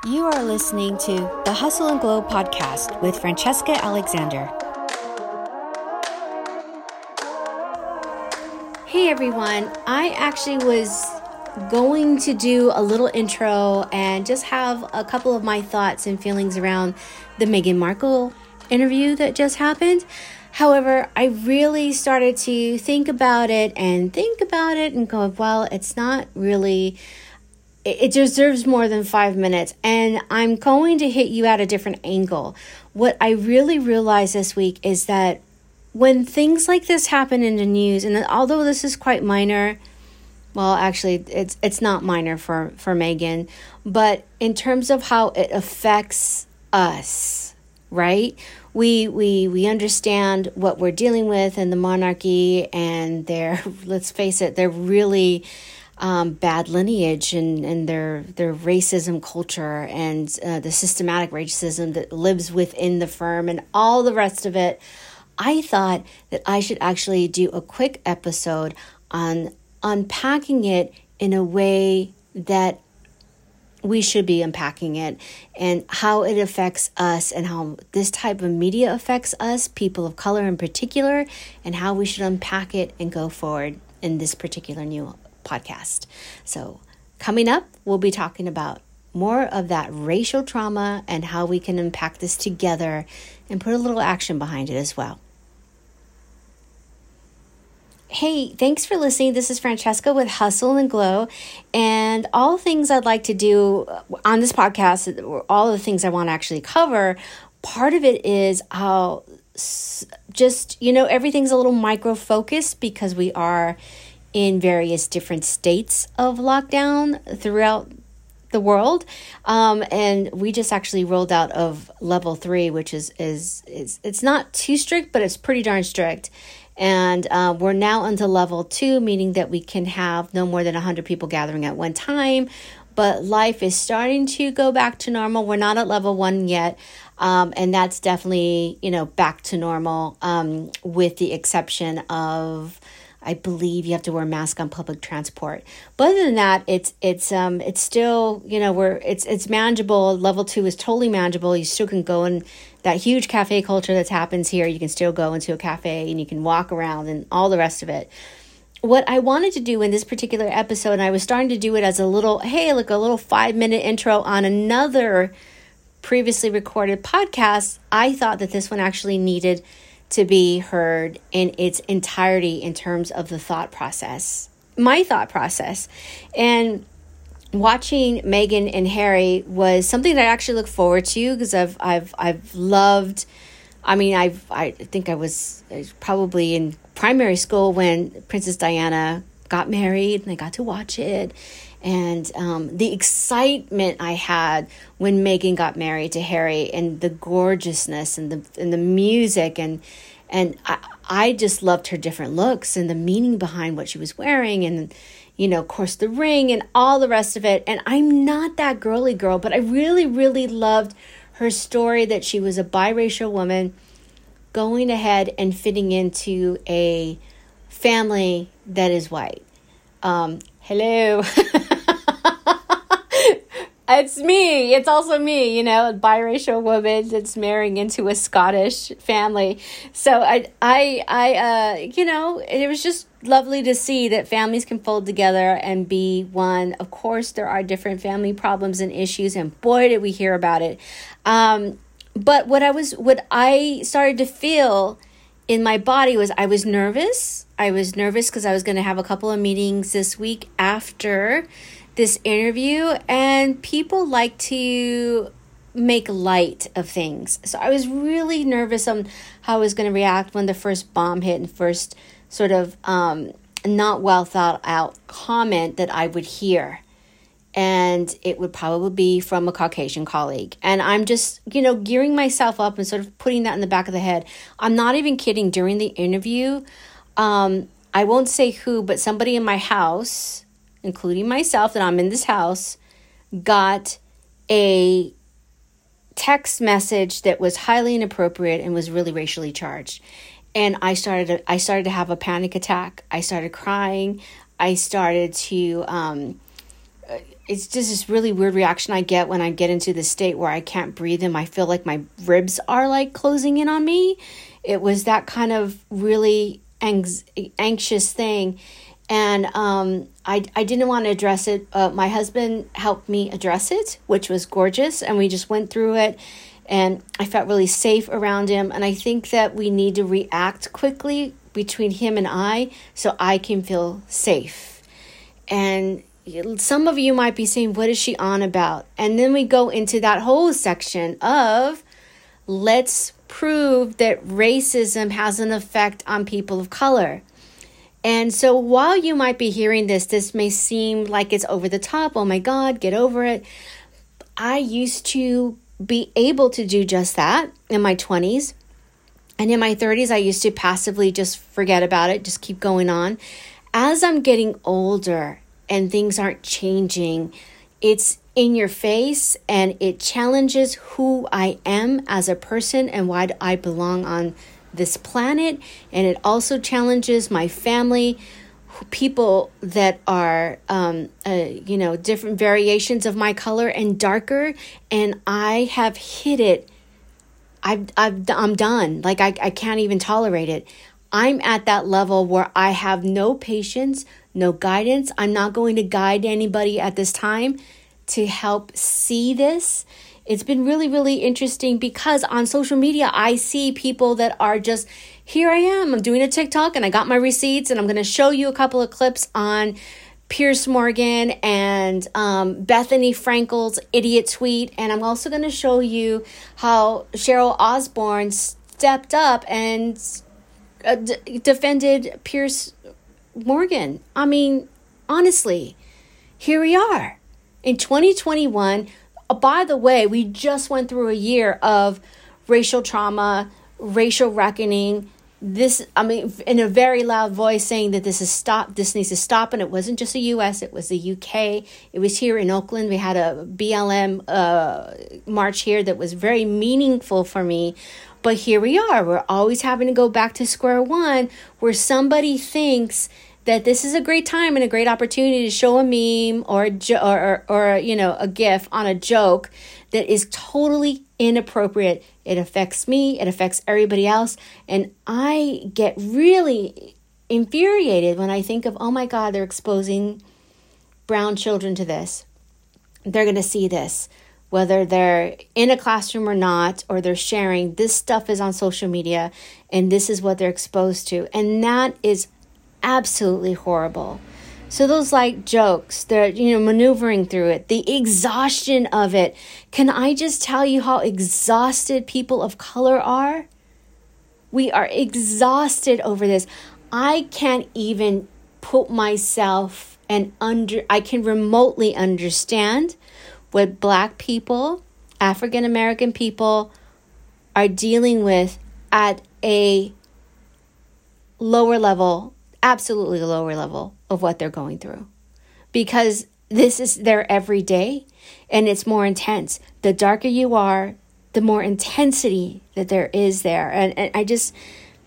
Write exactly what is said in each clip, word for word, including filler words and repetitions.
You are listening to the Hustle and Glow podcast with Francesca Alexander. Hey everyone, I actually was going to do a little intro and just have a couple of my thoughts and feelings around the Meghan Markle interview that just happened. However, I really started to think about it and think about it and go, well, it's not really... It deserves more than five minutes, and I'm going to hit you at a different angle. What I really realized this week is that when things like this happen in the news, and although this is quite minor, well, actually, it's it's not minor for, for Meghan, but in terms of how it affects us, right? We we we understand what we're dealing with in the monarchy, and their, let's face it, they're really... Um, bad lineage and, and their their racism culture and uh, the systematic racism that lives within the firm and all the rest of it. I thought that I should actually do a quick episode on unpacking it in a way that we should be unpacking it and how it affects us and how this type of media affects us, people of color in particular, and how we should unpack it and go forward in this particular new podcast. So coming up, we'll be talking about more of that racial trauma and how we can unpack this together and put a little action behind it as well. Hey, thanks for listening. This is Francesca with Hustle and Glow, and all things I'd like to do on this podcast, all the things I want to actually cover, part of it is how just, you know, everything's a little micro-focused because we are in various different states of lockdown throughout the world. Um, and we just actually rolled out of level three, which is, is, is it's not too strict, but it's pretty darn strict. And uh, we're now onto level two, meaning that we can have no more than one hundred people gathering at one time. But life is starting to go back to normal. We're not at level one yet. Um, and that's definitely, you know, back to normal, um, with the exception of, I believe you have to wear a mask on public transport. But other than that, it's it's um it's still, you know, we're it's it's manageable. Level two is totally manageable. You still can go in that huge cafe culture that happens here. You can still go into a cafe and you can walk around and all the rest of it. What I wanted to do in this particular episode, and I was starting to do it as a little, hey, look, a little five minute intro on another previously recorded podcast. I thought that this one actually needed to be heard in its entirety in terms of the thought process, my thought process. And watching Meghan and Harry was something that I actually look forward to because I've I've I've loved. I mean, I've I think I was probably in primary school when Princess Diana got married, and I got to watch it. And um, the excitement I had when Meghan got married to Harry, and the gorgeousness and the and the music, and and I, I just loved her different looks and the meaning behind what she was wearing, and, you know, of course, the ring and all the rest of it. And I'm not that girly girl, but I really, really loved her story that she was a biracial woman going ahead and fitting into a family that is white. Um, hello. It's me. It's also me, you know, a biracial woman that's marrying into a Scottish family. So I, I, I, uh, you know, it was just lovely to see that families can fold together and be one. Of course, there are different family problems and issues, and boy, did we hear about it. Um, but what I was, what I started to feel in my body was I was nervous. I was nervous because I was going to have a couple of meetings this week after this interview, and people like to make light of things. So I was really nervous on how I was going to react when the first bomb hit and first sort of um, not well thought out comment that I would hear. And it would probably be from a Caucasian colleague. And I'm just, you know, gearing myself up and sort of putting that in the back of the head. I'm not even kidding. During the interview, um, I won't say who, but somebody in my house, including myself, that I'm in this house, got a text message that was highly inappropriate and was really racially charged. And I started to, I started to have a panic attack. I started crying. I started to um, it's just this really weird reaction I get when I get into the state where I can't breathe and I feel like my ribs are like closing in on me. It was that kind of really anx- anxious thing. And um, I, I didn't want to address it. Uh, my husband helped me address it, which was gorgeous. And we just went through it. And I felt really safe around him. And I think that we need to react quickly between him and I so I can feel safe. And some of you might be saying, what is she on about? And then we go into that whole section of let's prove that racism has an effect on people of color. And so while you might be hearing this, this may seem like it's over the top. Oh my God, get over it. I used to be able to do just that in my twenties. And in my thirties, I used to passively just forget about it, just keep going on. As I'm getting older and things aren't changing, it's in your face and it challenges who I am as a person and why I belong on this planet. And it also challenges my family, people that are, um, uh, you know, different variations of my color and darker. And I have hit it. I've, I've, I'm done. Like I, I can't even tolerate it. I'm at that level where I have no patience, no guidance. I'm not going to guide anybody at this time to help see this. It's been really, really interesting because on social media, I see people that are just, here I am, I'm doing a TikTok and I got my receipts and I'm going to show you a couple of clips on Piers Morgan and um, Bethany Frankel's idiot tweet. And I'm also going to show you how Cheryl Osborne stepped up and uh, d- defended Piers Morgan. I mean, honestly, here we are in twenty twenty-one. Oh, by the way, we just went through a year of racial trauma, racial reckoning. This, I mean, in a very loud voice saying that this is stop, this needs to stop. And it wasn't just the U S, it was the U K. It was here in Oakland. We had a B L M uh, march here that was very meaningful for me. But here we are. We're always having to go back to square one where somebody thinks that this is a great time and a great opportunity to show a meme or, a jo- or, or, or, you know, a GIF on a joke that is totally inappropriate. It affects me. It affects everybody else. And I get really infuriated when I think of, oh my God, they're exposing brown children to this. They're going to see this, whether they're in a classroom or not, or they're sharing. This stuff is on social media and this is what they're exposed to. And that is absolutely horrible. So those like jokes, they're, you know, maneuvering through it, the exhaustion of it. Can I just tell you how exhausted people of color are? We are exhausted over this. I can't even put myself and under, I can remotely understand what Black people, African American people are dealing with at a lower level, absolutely lower level of what they're going through, because this is their everyday and it's more intense. The darker you are, the more intensity that there is there. And, and I just,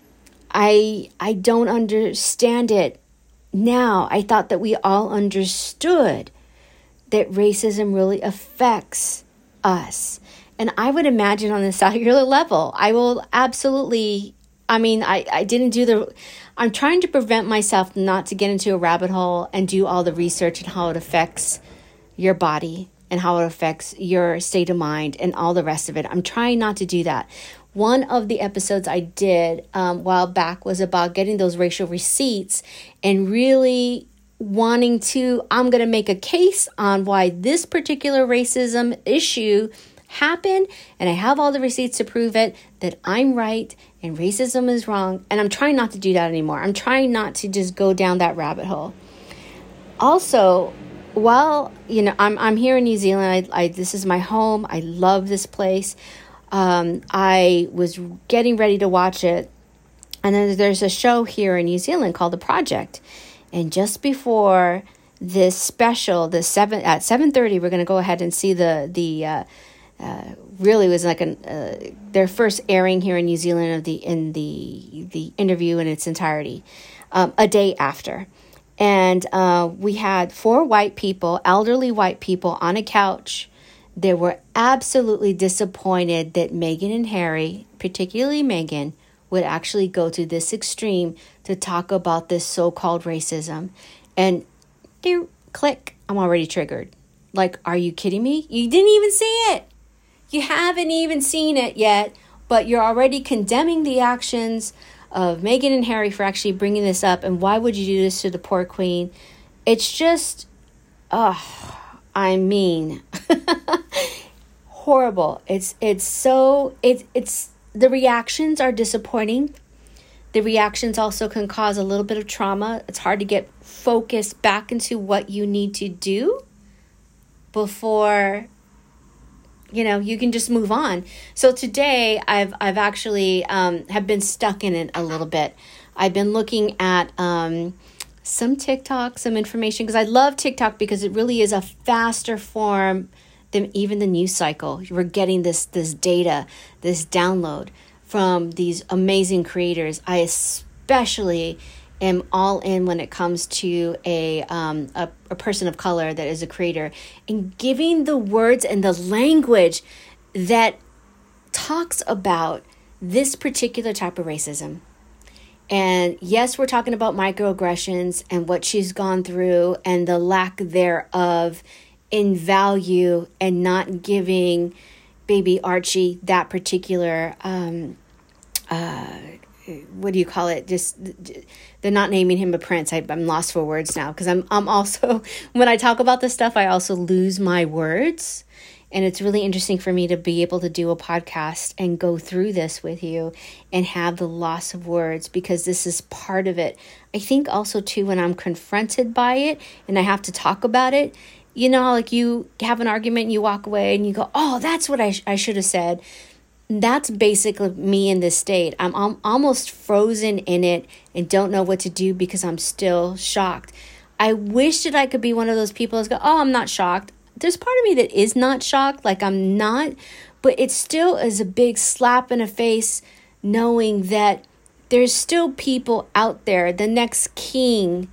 I, I don't understand it now. I thought that we all understood that racism really affects us. And I would imagine on the cellular level, I will absolutely, I mean, I, I didn't do the, I'm trying to prevent myself not to get into a rabbit hole and do all the research and how it affects your body and how it affects your state of mind and all the rest of it. I'm trying not to do that. One of the episodes I did um, a while back was about getting those racial receipts and really wanting to, I'm going to make a case on why this particular racism issue happened, and I have all the receipts to prove it, that I'm right and racism is wrong. And I'm trying not to do that anymore. I'm trying not to just go down that rabbit hole. Also, while, you know, I'm I'm here in New Zealand, I, I this is my home. I love this place. Um, I was getting ready to watch it, and then there's a show here in New Zealand called The Project. And just before this special, the seven at seven thirty, we're going to go ahead and see the the uh, uh, really was like an uh, their first airing here in New Zealand of the in the the interview in its entirety, um, a day after. And uh, we had four white people, elderly white people on a couch. They were absolutely disappointed that Meghan and Harry, particularly Meghan, would actually go to this extreme to talk about this so-called racism. And they click, I'm already triggered. Like, are you kidding me? You didn't even see it. You haven't even seen it yet, but you're already condemning the actions of Meghan and Harry for actually bringing this up. And why would you do this to the poor queen? It's just, oh, I mean, horrible. It's it's so, it's it's the reactions are disappointing. The reactions also can cause a little bit of trauma. It's hard to get focused back into what you need to do before, you know, you can just move on. So today I've I've actually um, have been stuck in it a little bit. I've been looking at um, some TikTok, some information, because I love TikTok because it really is a faster form than even the news cycle. We're getting this this data, this download from these amazing creators. I especially am all in when it comes to a, um, a a person of color that is a creator, and giving the words and the language that talks about this particular type of racism. And yes, we're talking about microaggressions and what she's gone through and the lack thereof in value, and not giving baby Archie that particular, um, uh, what do you call it? Just, they're not naming him a prince. I, I'm lost for words now, because I'm, I'm also, when I talk about this stuff, I also lose my words. And it's really interesting for me to be able to do a podcast and go through this with you and have the loss of words, because this is part of it. I think also too, when I'm confronted by it and I have to talk about it, you know, like you have an argument and you walk away and you go, oh, that's what I, sh- I should have said. That's basically me in this state. I'm, I'm almost frozen in it and don't know what to do because I'm still shocked. I wish that I could be one of those people that go, oh, I'm not shocked. There's part of me that is not shocked, like I'm not, but it still is a big slap in the face knowing that there's still people out there, the next king,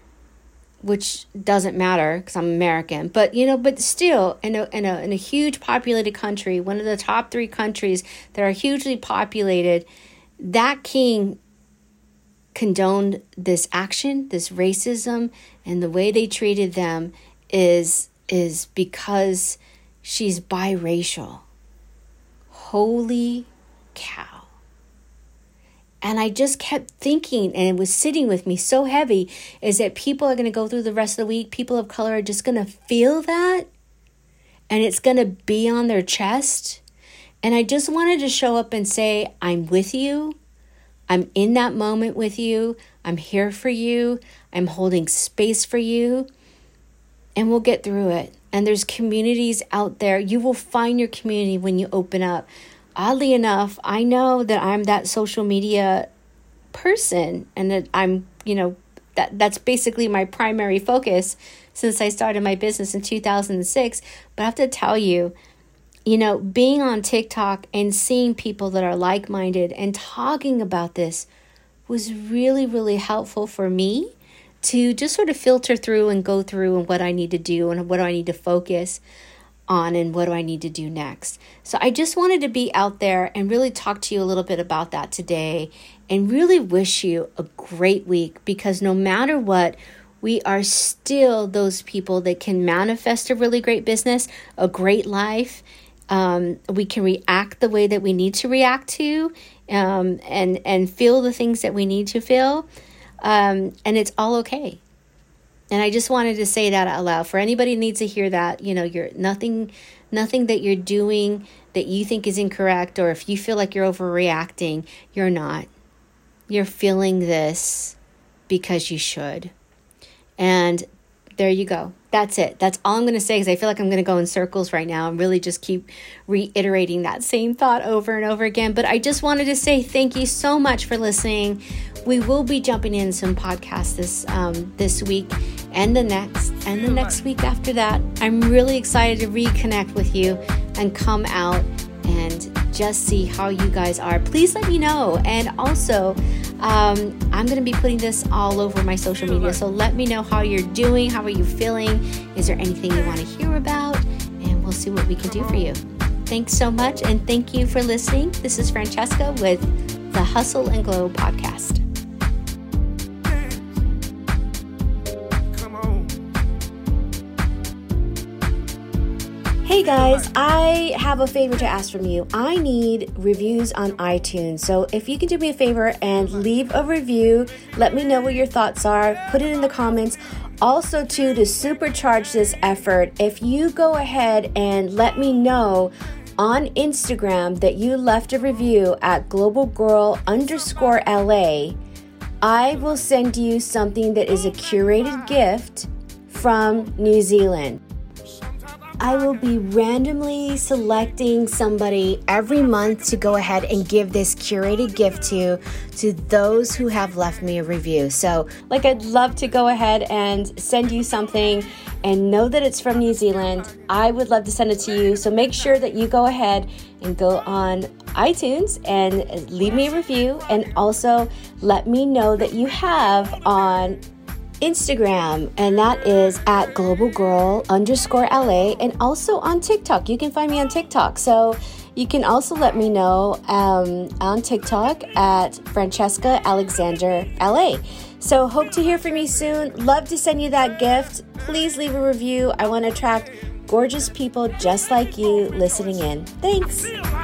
which doesn't matter because I'm American, but you know, but still in a, in a in a huge populated country, one of the top three countries that are hugely populated, that king condoned this action, this racism, and the way they treated them is is because she's biracial. Holy cow. And I just kept thinking, and it was sitting with me so heavy, is that people are going to go through the rest of the week, people of color are just going to feel that, and it's going to be on their chest. And I just wanted to show up and say, I'm with you. I'm in that moment with you. I'm here for you. I'm holding space for you. And we'll get through it. And there's communities out there. You will find your community when you open up. Oddly enough, I know that I'm that social media person, and that I'm, you know, that that's basically my primary focus since I started my business in two thousand six. But I have to tell you, you know, being on TikTok and seeing people that are like-minded and talking about this was really, really helpful for me to just sort of filter through and go through and what I need to do and what do I need to focus on and what do I need to do next. So I just wanted to be out there and really talk to you a little bit about that today, and really wish you a great week, because no matter what, we are still those people that can manifest a really great business, a great life. Um, we can react the way that we need to react to, um, and, and feel the things that we need to feel. Um, and it's all okay. And I just wanted to say that out loud for anybody who needs to hear that. You know, you're nothing, nothing that you're doing that you think is incorrect, or if you feel like you're overreacting, you're not. You're feeling this because you should. And there you go. That's it. That's all I'm going to say, because I feel like I'm going to go in circles right now and really just keep reiterating that same thought over and over again. But I just wanted to say thank you so much for listening. We will be jumping in some podcasts this um, this week and the next and the next week after that. I'm really excited to reconnect with you and come out and just see how you guys are. Please let me know. And also, Um, I'm going to be putting this all over my social media. So let me know how you're doing. How are you feeling? Is there anything you want to hear about? And we'll see what we can do for you. Thanks so much. And thank you for listening. This is Francesca with the Hustle and Glow podcast. Hey guys, I have a favor to ask from you. I need reviews on iTunes. So if you can do me a favor and leave a review, let me know what your thoughts are. Put it in the comments. Also, too, to supercharge this effort, if you go ahead and let me know on Instagram that you left a review at global girl underscore L A, I will send you something that is a curated gift from New Zealand. I will be randomly selecting somebody every month to go ahead and give this curated gift to, to those who have left me a review. So, like, I'd love to go ahead and send you something and know that it's from New Zealand. I would love to send it to you. So make sure that you go ahead and go on iTunes and leave me a review, and also let me know that you have on Instagram, and that is at global girl underscore L A, and also on TikTok. You can find me on TikTok. So you can also let me know um, on TikTok at Francesca Alexander L A. So hope to hear from you soon. Love to send you that gift. Please leave a review. I want to attract gorgeous people just like you listening in. Thanks.